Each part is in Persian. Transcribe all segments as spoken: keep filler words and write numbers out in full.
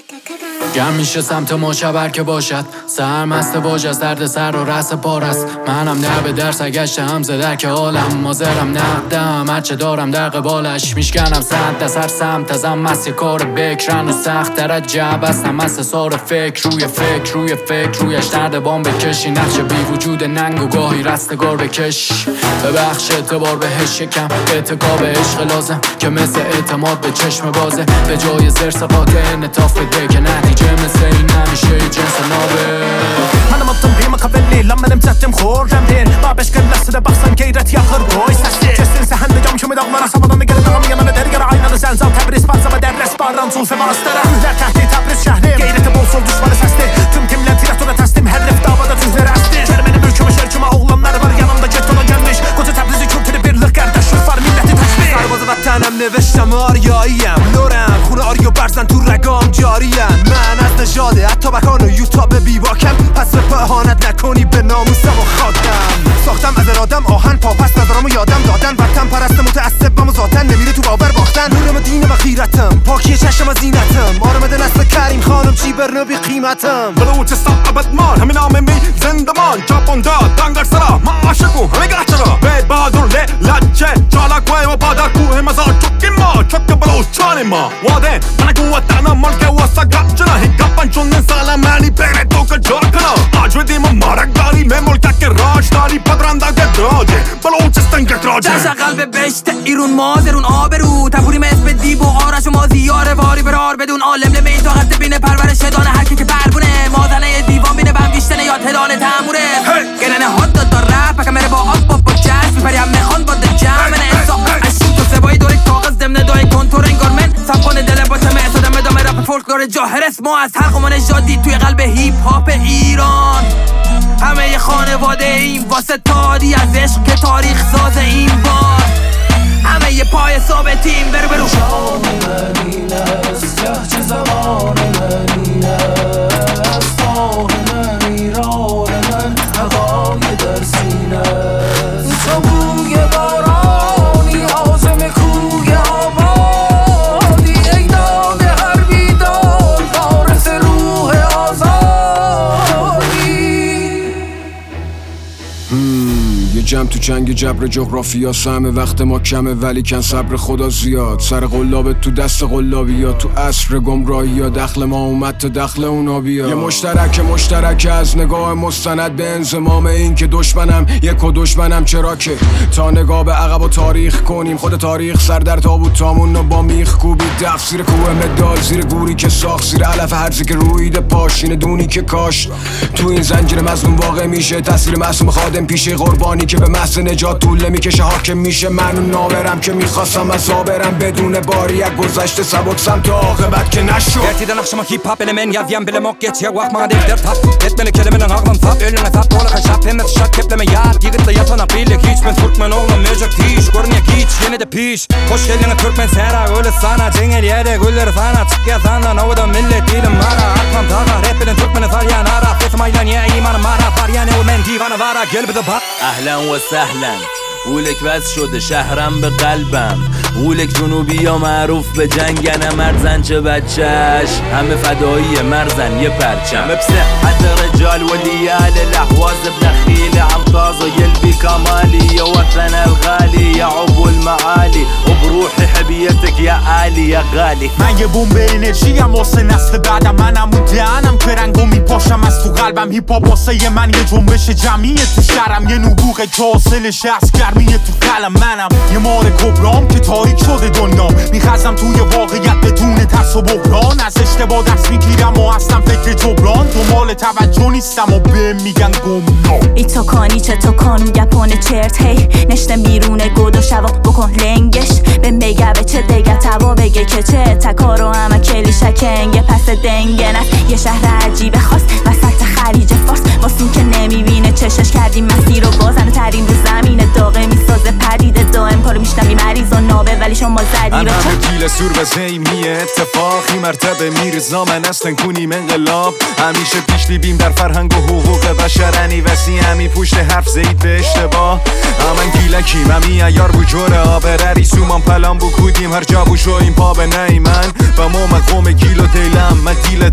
گم میشه سمت ما شبر که باشد سرمست باج از درد سر و رس پار است. منم نه به درس گشته هم زدر که حالم مازرم نقدم هرچه دارم در قبالش میشکنم سنت از هر سمت ازم مست یه کار بکرن و سخت در عجب هستم مست سار فکر روی فکر روی فکر رویش درد بام بکشی نقش بی وجود ننگ و گاهی رستگار بکش ببخش اعتبار بهش شکم اعتقاب عشق لازم که مثل اعتماد به چشم بازه به جای زرس قاطع انعطاف بده که نتیجه مثل این نمیشه جنس نابه. منم اتم بیم قبلی لما نمزدم خورم دین ما بشکل لسه بخصن گیرت یا خرگوی سستی جسن سهند جام شمی داغ مرا سبادان نگرد داغم یانم درگر عینان زلزال تبریز بازم در رسپاران سوف ماسترم در تحتی تبریز شهریم گیرت بولسول düşmanı sesti tüm timlen tiratona teslim her ref davada düzler asti Cermeni mülkümü şerküme oğlanlar var yanımda getona gelmiş koca Tebrizi kültürü birlik kardeşlik var milleti teşvik سرباز وطنم نوشتم آریاییم لورم خونه آریو برزن تو رگام جاریم من از نژاد اتابکان و یوتاب بیواکم پس به اهانت نکنی به ناموسم و خاکم ساختم از ارادم آهن پاپس نظرامو یادم دادن وطن پرست متعصبم و ذاتن نمیره تو باور باختن نورم دین و غیرتم پاکی چشم و زینتم آرام نسل کریم خانم چی برنو بی قیمتم بلوچستان ابدمان همین نام می زندمان چاپوندا دنگر سرا ما عاشقو همه گرچرا بید بادر لی لچه چالاکوی و پادر کوه مزار چکی ما چک بلوچان ما واده من قوتنا ملک واسا گبجنا هنگاپن چون سالم ملی بین تو که جا کنا آجودی ما مارگاری می ملک که راج داری پدرنده گراجه بلوچستان گراجه درش قلب بشت ایرون مازرون آبرو تپوریم اسم دیب و آرش و ما زیاره واری برار بدون عالم لمه این طاقت بینه پرورش دانه هر کی که بربونه مازنه دیوان بینه بم گیشتنه یا تدانه تموره گرنه هات داد دار رپ کمره با آب با با جس میپری هم میخوان با ده جمنه اصاب اشون تو سبایی دوری کاغذ دمنه دای کنتور انگار من سبخانه دل با تمه اصادم ادامه رپ فولکلور جاهرس ما از هر قمان جادی توی قلب هیپ هاپ ایران همه ی خانواده این واسه تادی از عشق که تاریخ ساز این بار همه ی پای ثابتیم بر برو شام من است جهج زمان من است آه من ایران من هوای در سینه است تو بوی بارانی آزم کوی آبادی ای داد هر بیدار وارث روح آزادی یه جمع تو چنگ جبر جغرافیا سهم وقت ما کمه ولی کن صبر خدا زیاد سر قلاب تو دست قلابی ها تو عصر گمراهی یا دخل ما اومد تا دخل اونا بیا یه مشترک مشترک از نگاه مستند به انضمام این که دشمنم یک و دشمنم چرا که تا نگاه به عقب و تاریخ کنیم خود تاریخ سر در تابوت تامون و با میخ کوبی دف زیر کوه مدال زیر گوری که ساخت زیر علف هرزی که روید پاشین دونی که کاشت تو این زنجیر مظلوم واقع میشه تاثیر معصوم خادم پیشه قربانی که به محض نجات طول میکشه حاکم میشه من و نابرم که میخواستم از آبرم بدون باری یک گذشته سبک سمت عاقبت که نشد Gertiden akşama hip hop elemen yazyan bile mok geç ya vakma der tap etmeli kelimenin ağlam tap ölüne tap ola kaşap hem et şak kepleme yar yigitli yatana bilek hiç ben Türkmen oğlum mecak tiş görünye hiç yine de piş hoş geldin Türkmen sera öyle sana cengel yere güller sana çık ya sana navada millet dilim mara arkam tağa rapinin Türkmeni faryan ara fesmaylan ya iman mara faryan o men divana vara gel bir de bak اهلا و سهلا قولک بس شده شهرم به قلبم قولک جنوبی یا معروف به جنگن مرزن چه بچهش همه فدایی مرزن یه پرچم بصحت رجال وليال الاحواز بنخيل عمطاز يلبي كمالي يا وطن الغالي يا عبو المعالي وبروحي حبيتك يا عالي يا غالي من یه بوم به انرژی هم واسه نسل بعدم منم اون دهنم که رنگو میپاشم از تو قلبم هیپ هاپ واسه من یه جنبش جمعیه تو شهرم یه نبوغ که حاصلش از گرمیه تو قلم منم یه مار کبرام که تاریک شده دنیا میخزم توی واقعیت بدون ترس و بحران از اشتباه درس میگیرم و اصلا فکر جبران دنبال توجه نیستم و به میگن گمنام ای تو کانی چه تو کانو گپانه چرت هی نشته میرونه گود و شوا بکن لنگش به میگه به چه دیگه توا بگه که چه تکارو همه کلی شکنگه پس دنگه نست یه شهر عجیبه خاص وسط خلیج فارس واسین که نمیبینه چشش کردیم مسیر و بازن ترین رو زمینه داغه میسازه پدیده دائم کارو میشنمی مریض و نابه ولی شما زدی رو چه گیل سور و زیمیه اتفاقی مرتبه میرزا من اصلا کنیم انقلاب همیشه پیش لیبیم در فرهنگ و حقوق بشرنی وسی همی پشت حرف زید به اشتباه همین گیلکیم همی ایار بو جوره آبرری سومان پلان بو کودیم هر جا بو شو این پا به نی من و ما مقوم گیل و دیلم من دیل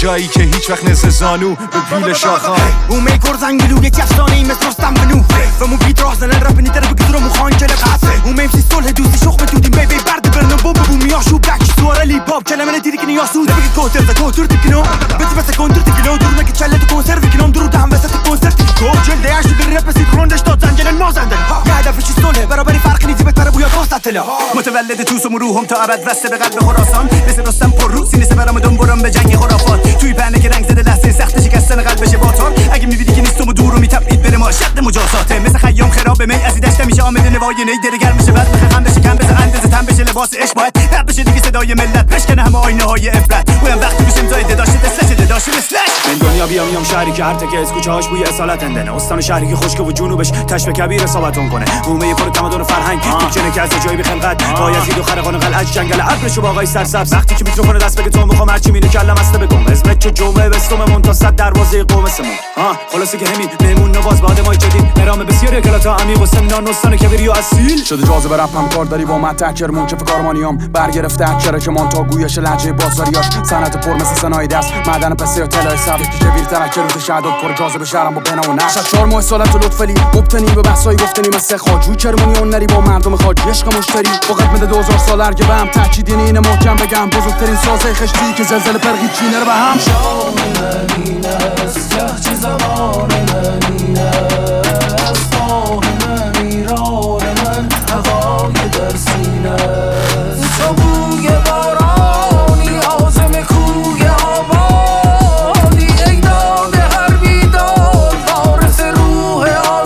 جایی که هیچ وقت نزد زانو به پیل شاخان اون میگور زنگلو یک افسانه ای مثل رستم بنو و مو بیت راه زنن رپ نیدر بگذر مخان کله قصه اون میمسی صلح دوستی شخم دودیم بی بی برد برنو بوم بوم میاشو بک سوار لی باب کلمه دیدی که نیاسود بگی کوتر دا کوتر تکنو بس بس کنتر تکنو دور نک چله تو کنسرو کنم درو دهم وسط کنسرت کو جلده اش در رپ سینکرونش داد زنجل مازندن یه هدفش صلح برابری فرق نیتی بهتره بویا واسطله متولد توس و روحم تا ابد وسته به قلب خراسان مثل رستم پر رو سینه برام دم برام به جنگ خرافات توی پنه که رنگ زده لحظه سخت شکستن قلبش باتار اگه میبینی که نیستم و دور رو میتپید بره ما شد مجازاته مثل خیام خراب می از دشت میشه آمده نوای نی در گرم میشه بعد بخ هم بشه کم بشه اندازه تن بشه لباس عشق باید رپ بشه دیگه صدای ملت بشکنه همه آینه های عبرت ویم وقتی بشم زایده داشته دستش داشته مثلش من دنیا بیام میام شهری که هر تکه از کوچه هاش بوی اصالت اندنه استان شهری که خشک و جنوبش تشبه کبیر اصابتون کنه حومه پر تمدن فرهنگ دیکچنه که از جای بی خلقت بایزید و خرقان قلعه جنگل ابرش و باغای سرسبز وقتی که میکروفون دست بگه تو میخوام هرچی مینه کلم است بگم اسمت چه جمعه بستم منتصد دروازه قوم سمون ها خلاصه که همین مهمون نواز بعد ما جدید مرام بسیار کلاتا عمیق و سمنان نستان کبیری و اصیل شده جاذبه رپ هم کار داری با من تکرمون که فکارمانیام برگرفته اکره که من تا گویش لهجه بازاریاش صنعت پر مثل سنای دست معدن پسه و طلای سبک که کبیر ترکر رو شهادت پر جاذبه شهرم با بنا و نقش چهار ماه سالت لطفلی مبتنی به بحثای گفتنی مثل خاجوی کرمونی اون نری با مردم خاجی عشق مشتری فقط مده دو هزار سال ارگه به هم تاکید یعنی اینه محکم بگم بزرگترین سازه خشتی که زلزله پرقی چینه رو به هم شام من است یه زمان من این است آه من ایران من هوای در سینه است تو بوی بارانی آزم کوی آبادی ای داده هر بیدار وارث روح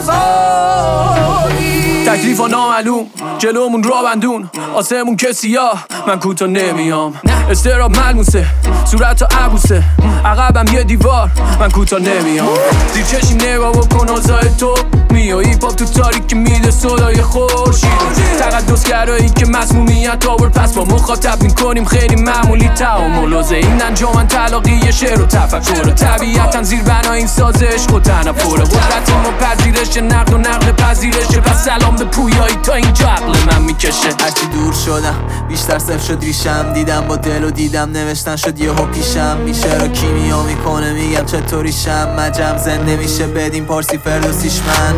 آزادی تکلیف و نامعلوم جلومون را بندون آسمون که سیاه من کوتا نمیام استراب ملموسه صورت و عبوسه عقبم یه دیوار من کوتا نمیام زیر چشیم نگاه بکن آزای تو میایی پاپ تو تاریک میده صدای خورشید تقدسگرایی که مسمومیت آور پس با مخاطب میکنیم خیلی معمولی تعامل و این انجامن تلاقی شعر و تفکر طبیعتا زیر بنا این سازش خود تنفره قدرت ما پذیرش نقد و نقل پذیرشه پس سلام به پویایی تا اینجا عقل من میکشه هرچی دور شدم بیشتر صفر شد ریشم دیدم با دل و دیدم نوشتن شد یه ها پیشم میشه را کیمیا میکنه میگم چطوریشم مجم زنده میشه بدیم پارسی فردوسیش من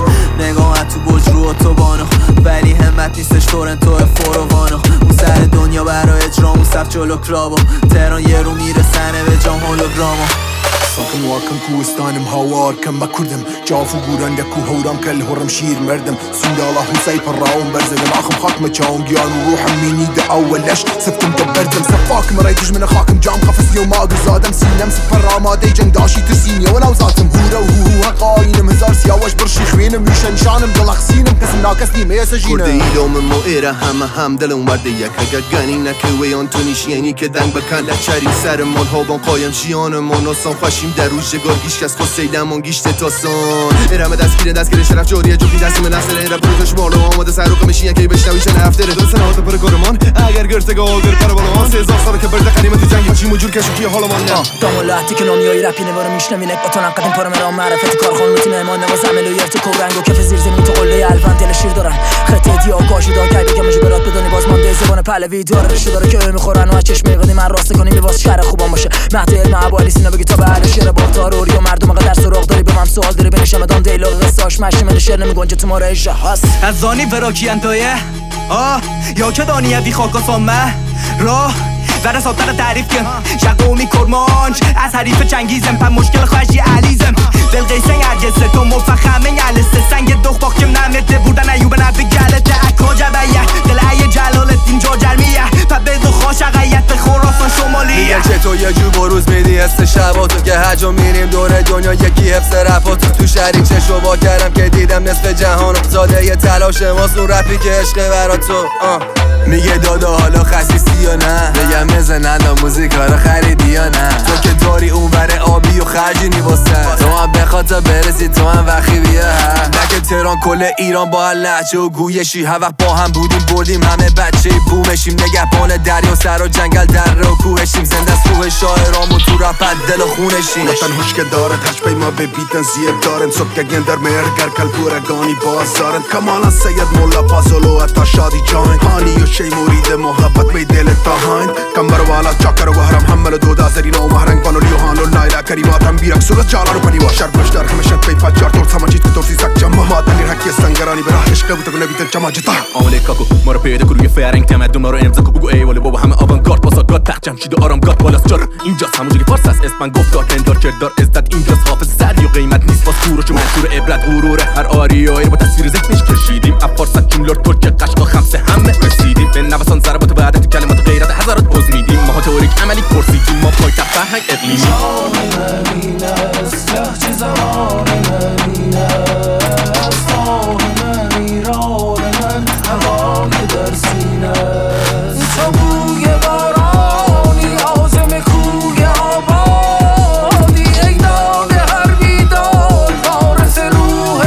نگاه تو بج رو اتوبانو ولی همت نیستش تورنتو فوروانو اون سر دنیا برای اجرام اون صف جلو کلابو تهران یه رو میرسنه به جام هولوگرامو ساکن واکن کوهستانم هوار کم بکردم جافو گوران دکو هورام کل هرم شیر مردم سندالا حسای پراون برزدم آخم خاكم تشاون جيان وروحم ميني دا اولش سبتم دبرتم سفاكم رايدج من خاكم جام خفز يوم ما زادم سينم سفر رامادي جنگ داشي تسينيا ولو زاتم هورا وهو قاينم هزار سياوش برشي خوينم يشن شانم دلخ سينم كسم ناكسني ما يسجينم كردي لوم مو إيرا هم هم دلم ورده یک اگه گنی نکوی آن تونیش یعنی که دنگ بکن لچری سر من هابان قایم جیانمان ناسان خوشیم در روز جگار گیش کس خسیدمان گیشت تاسان ارمه دستگیره دستگیره شرف جوریه جوبی دستیم نسل ایره بروتش بالو آماده سر و کمشی یکی بشنویشن هفته دو سنوات پر گرمان اگر گرتگاه آگر پر بالوان سه هزار سال که برده قدیمت جنگی هاچی مجور کشو کی حالا من نه دامولاتی که نامیایی رپی نوارو میشنوینک با تو نقدیم پارا مرام معرفت کارخان لوتی مهمان نواز عملو یرت کورنگ و کف زیر زمین تو قله الفن دل شیر دارن خطه دیا کاشی دا کی بگم جبرات بدونی باز مانده زبان پهلوی داره رشته داره که میخورن و از چشم قدیم من راست کنیم لباس شهر خوبان باشه مهد علم ابوالی سینا بگی تا به اهل شعر باطار یا مردم قدر سراغ داری به من سوال داری بنشم مدام دیالوگ قصاش مش من شعر نمیگنجه تو ماره جهاز از زانی وراکی انتایه آه یا که دانیه بی خاک و سامه راه ذره ساتر تعریف کن شقومی کرمانج از حریف چنگیزم پم مشکل خواهشی علیزم دل قیسن ارگسه تو مفخمه علسته سنگ دخ باکم نمیده بودن ایوب نبی گلته اکا جبیه دل ای جلالتین جا جرمیه پبه دو خوش اقیت خوراسان شمالیه میگن چه تو یه جو بروز میدی است شباتو که هجا میریم دور دنیا یکی حفظ رفاتو تو شهری چشو با کردم که دیدم نصف جهانو زاده یه تلاش ماست اون رپی که عشقه برا تو میگه دادا حالا خسیستی یا نه میگم مزنن موزیکا رو خریدی یا نه تو که داری اون بره آبی و خرجینی واسه تو هم بخاطر برسی تو هم وقی بیا نه که تهران کل ایران با هر لحجه و گویشی هر وقت با هم بودیم بردیم همه بچه بومشیم نگهبان دریا سر و جنگل در و کوهشیم زنده از روح شاعرام و تو رپت دل و خونشیم وطن هوش که دارد هشت پی ما ببیتن زیب دارن صبح که گندر مرگر کل پورگانی بازارن کمالا سید مولا پازولو اتا شادی جاین هانی و شی مرید محبت می دل تا هاین کمبر والا چاکر و هرم حمل دو دازرین و مهرنگ بانولی و کریماتم بیرک صورت جالا رو پنی واشر بشتر خمشت پی فجار دور سماجید که دورسی سک جمع مادن لیر حکی سنگرانی به راه عشق بودو نبیدن جمع جتا آمله کاکو ما رو پیدا کن روی فرنگ تمدن ما رو امضا کن بگو ای ولی بابا همه آوانگارد باسا گاد تخت جمشید و آرام گاد بالاست جار اینجاست همونجا که فارس است اسم من گفتار پندار کردار ازداد اینجاست حافظ سر یا قیمت نیست باز کوروش و منصور عبرت غرور هر آریایی با تصویر ذهنش کشیدیم افارست جملار ترک قشقا خمسه همه رسیدیم به نوسان ضربات وحدت کلمات غیرت هزارات پوز میدیم ما تئوریک عملی پرسیدیم ما پایتخت فرهنگ اقلیمی من است لحظه زمان من این است آه من ایران من هوای در سینه است تو بوی بارانی عازم کوی آبادی ای داغ هر بیداد وارث روح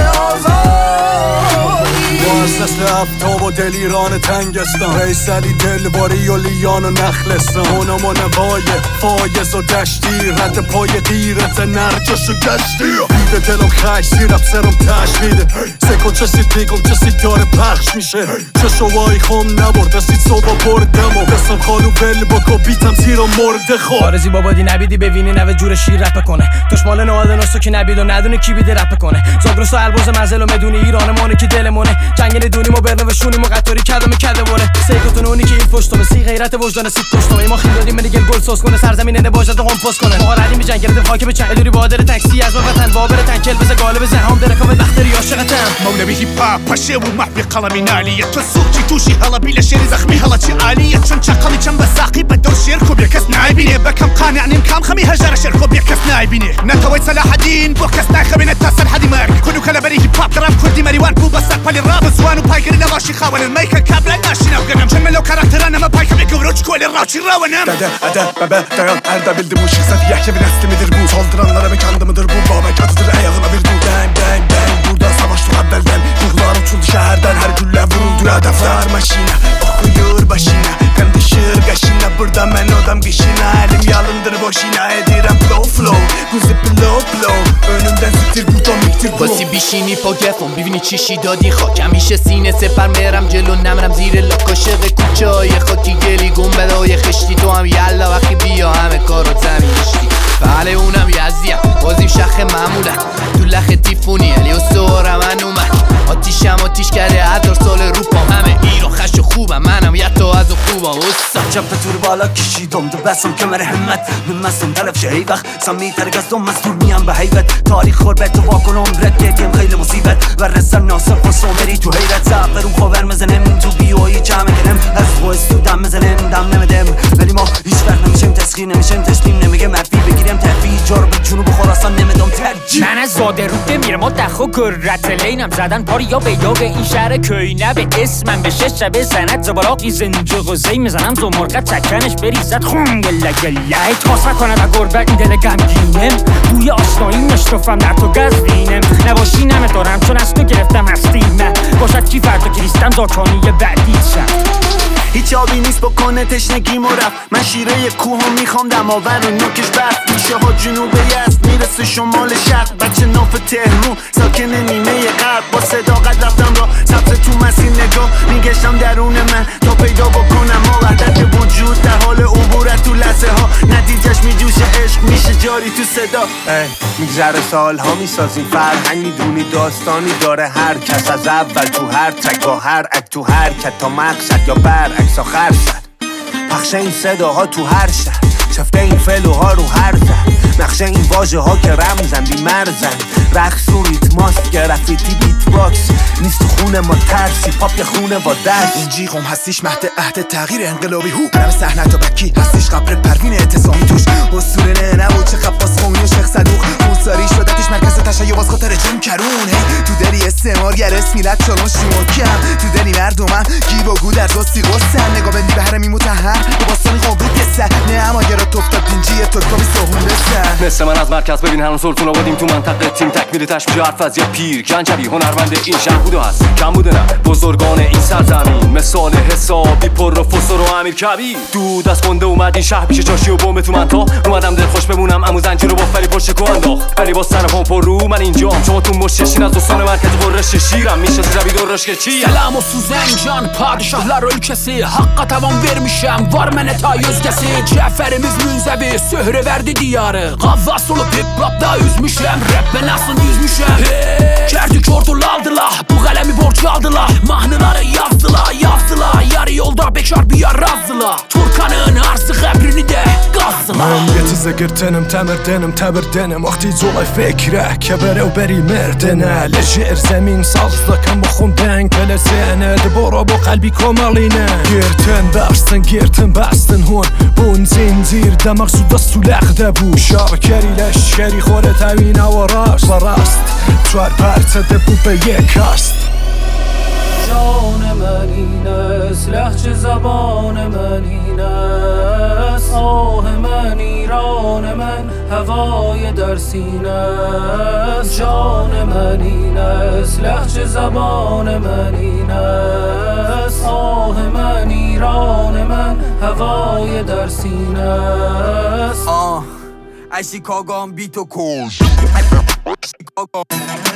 آزادی باز نسل افتاب و دل ایران تنگستان ریسلی دلواری و لیان و نخلستان اونم و نوای فایز و دشتی رد پای دیرت نرجش و گشتی بیده دلم خش زیرم سرم تشمیده سکن چسید بیگم چسید داره پخش میشه چه شوایی خوم نبرد رسید صبح بردم و بسم خالو بل بکو بیتم زیرا مرده خود آرزی بابادی نبیدی ببینی نوه جور شیر رپ کنه دشمال نواده نستو که نبید و ندونه کی بیده رپ کنه زاگرس و الباز منزل و مدونی ایران مانه که دلمونه جنگل دونی و برنه و شونی و قطاری کدام کده باره سیکوتون اونی که این پشتو به سی غیرت وجدان سید پشتو ما خیلی دادیم دیگه گل سوس کنه سرزمین نه باجد هم پست کنه ما ردیم جنگل دم خاک به چنگ دوری بادر تاکسی از وطن بابر تنکل بز غالب زهام درکم بختری عاشقتم مولوی هیپ هاپ پشه و محبی قلمی نالیه تو سوقی توشی هلا بیل شری زخمی هلا چی عالیه چون چقلی چن بساقی بدور شیر کو بیکس نایبینه بکم قانع نیم کام خمی هجر شیر کو بیکس نایبینه نتوی صلاح الدین بو کس ناخبینه تصل حدی مرگ کنو کلا بری هیپ هاپ درام کردی مریوان بو بسق پلی راب زوانو پایگری نواشی خوان المیک کابل ناشینا وگنم جملو کاراکترانه ما پایک بگوروچ کولی راچی راونم Dede, ede, bebe, dayan Erde bildi bu şirsat yahya bir nesli midir bu Saldıranlara bir kendi midir bu Babek atıdır ayağına bir dur Bang bang bang burada savaş dur evvelden Ruhlar uçuldu şehirden her gülle vuruldu hedefler Maşine okuyor başına Kan düşür kaşına burada men odam kışına Elim yalındır boşuna edirem flow flow Kuzi blow blow önümden siktir burada miktir bu باسی بیشینی پا گفم ببینی چیشی دادی خاک همیشه سینه سپر میرم جلو نمرم زیر لاک عاشق کوچه های خاکی گلی گنبدهای خشتی تو هم یلا وقتی بیا همه کارو زمین گشتی بله اونم یزدیم بازیم شخ معمولم تو لخ تیفونی علی و سهر من اومد آتیشم آتیش کرده هزار سال روپام همه ایران خش و خوبم منم یتا از و خوبم استاد جب تور بالا کشیدم دو بسم کمر همت من مستم طرف شه هی وقت سمی ترگستم مستور میم به حیبت تاریخ خوربت و واکنم رد گرگم خیلی مصیبت و رسم ناصر خسرو بری تو حیرت زعفر اون خواهر مزنم تو بیایی جمع کنم از خواه دم مزنم دم نمدم ولی ما هیچ وقت نمیشم تسخیر نمیشم تسلیم نمیگه مرفی بگیرم تحویل جارو به جنوب خراسان نمیدم ترجیح من از زاده روده میرم و دخو گررت لینم زدن پاری یا بیدا به این شهر کوینه به اسمم به شش شبه زند زبالاقی زنجق و زی میزنم زو مرقت چکنش بریزد خون گله گله تاس کنه و گربت این دل گمگینم بوی آشنایی مشتفم در تو گزینم نباشی نمیدارم چون از تو گرفتم هستیم باشد کی فردا کریستم زاکانی بعدی شم هیچ آبی نیست بکنه تشنگی مرف من شیره کوه هم میخوام دماور و نوکش برف میشه ها جنوب یزد میرسه شمال شرق بچه ناف تهرون ساکن نیمه غرب با صداقت رفتم را سبز تو مسیر نگاه میگشتم درون من تا پیدا بکنم ما وحدت وجود در حال عبورت تو لحظه ها نتیجهش میجوشه عشق میشه جاری تو صدا میگذره سال ها میسازیم فرهنگ میدونی داستانی داره هر کس از اول تو هر تک با هر اک تو حرکت تا مقصد یا برعکس آخر شد پخش این صداها تو هر شهر چفته این فلوها رو هر زن نقشه این واژه ها که رمزن بی مرزن رقص و ریتماست گرافیتی بیت باکس نیست تو خونه ما ترسی پاپ یه خونه با دست این جیغم هستیش مهد عهد تغییر انقلابی هو قلم صحنه تا بکی هستیش قبر پروین اعتصامی توش اسطوره نه نبود چه قباس خونی و شیخ صدوق موساری شدتش مرکز تشیع باز خاطر جون کرون تو دلی استعمارگر اسمیلت چالون شمکم تو دلی مردمم گیب و گو در دوستی قرصم نگاه بندی به هرمی متحر به باستانی قوی کسه نه اما گرا توفتاد دینجی ترکابی سهون رسن مثل من از مرکز ببین هنون سلطون آبادیم تو منطقه تیم تکمیل تشبیه حرف از یه پیر گنجوی هنرمند این شهر بوده هست کم بوده نه بزرگان این سرزمین مثال حسابی پر و فسر و امیر کبیر دود از خونده اومد این شهر پیش چاشی و بومه تو منطقه اومدم دل خوش خوش بمونم امو زنجیر رو با فری پشت کو انداخت ولی با سر پامپ رو من اینجام شما تو مششین از دوستان مرکز قرش شیرم میشه زربی دورش که چیه Selam olsun Zencan padişahlar ülkesi Hakka tavan vermişem var meneta yüzgesi Ceferimiz münzevi söhre verdi diyarı Gavvas olup hip hop'da üzmüşem Rap ben nasıl yüzmüşem hey. Kerdik ordulu aldılar bu kalemi borç aldılar Mahnıları yazdılar yazdılar Yarı yolda bekar bir yer razdılar Turkan'ın arsı kabrini de gazdılar من یه چیز گرتنم تمردنم تبردنم وقتی جلوی فکره که بره و بری مردنه لجر زمین سازدکم بخوندن کلسینه دبارا با قلبی کاملینه گرتن برستن گرتن بستن هون بون زنزیر دماغ سودا سولخده بود شاکری لشکری خوره تمین و راست و راست چوار پرتده بود به یک است جان من این است لهجه زبان من این است آه من ایران من هوای در سینه است جان من این است لهجه زبان من این است آه من ایران من هوای در سینه است آه اشیکاگام بی تو کن